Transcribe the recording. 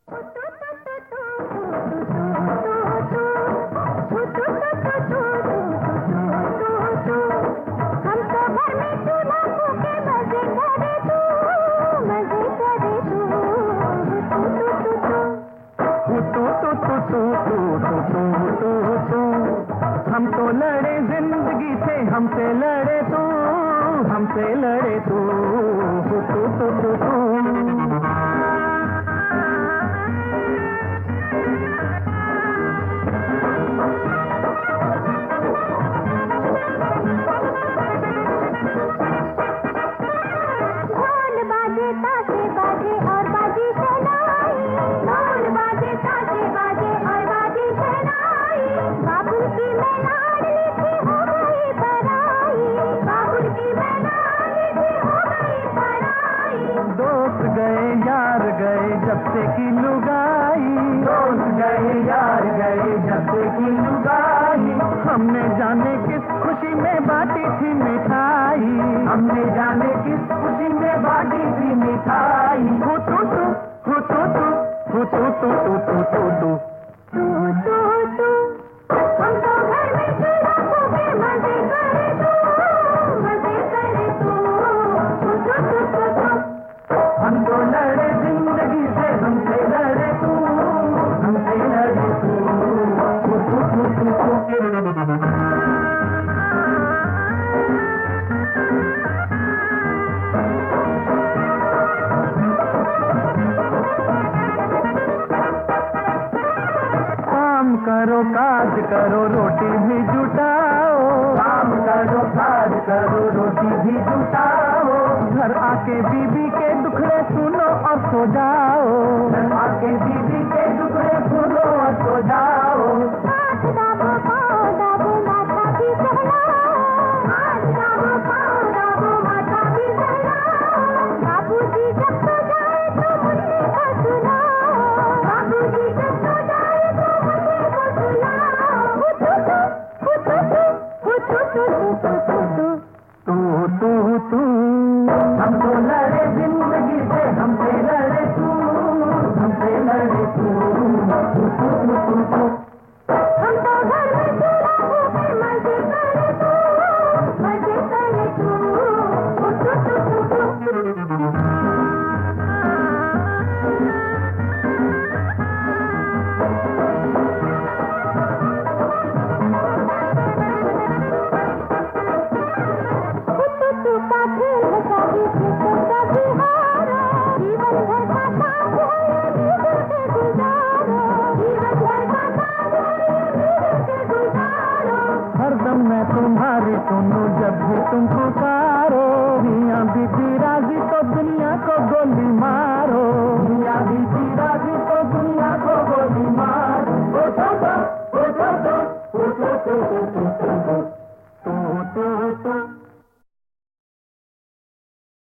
हम तो लड़े जिंदगी से, हमसे लड़े तू, हमसे लड़े तू, ढोल बाजे ताशे बाजे और बाजी शहनाई, ढोल बाजे ताशे बाजे और बाजी शहनाई, बाबुल की मैं लाडली थी हो गई पराई, बाबुल की मैं लाडली थी हो गई पराई। दोस्त गए यार गए जब से की लुगाई, दोस्त गए यार गए जब से की लुगाई, हमने जाने किस खुशी में बांटी थी मिठाई, हमने जाने किस खुशी में बांटी थी मिठाई। हो तू तू हो तू तू हो तू तू तू तू तू तू हम तो घर में चूल्हा फूके मजे करे तू, मजे करे तू, हम तो लड़े जिंदगी से, हमसे लड़े तू, हमसे लड़े तू, काम करो काज करो रोटी भी जुटाओ, काम करो काज करो रोटी भी जुटाओ, घर आके बीबी के दुखड़े सुनो और सो जाओ, घर आके बीबी के दुखड़े सुनो और सो जाओ। हाथ दाबो पाँव दाबो माथा भी सहलाओ, हाथ दाबो पाँव दाबो माथा भी सहलाओ, बाबूजी जब सो जाए तो मुन्नी को सुनाओ, बाबूजी जब सो जाए तो मुन्नी को सुनाओ। तू हम तो लड़े जिंदगी से, हमसे लड़े तू, हमसे लड़े तू, हम तो घर में चूल्हा फूके मजे करे तू, मजे करे तू। का खेल है शादी से तो कभी हारो, जीवन भर का साथ है ये मिल के गुजारो, जीवन भर का साथ है ये मिल के गुजारो। हरदम मैं तुम्हारी सुनूं जब भी तुम पुकारो, मियां बीबी राजी तो दुनिया को गोली मारो, मियां बीबी राजी तो दुनिया को गोली मारो।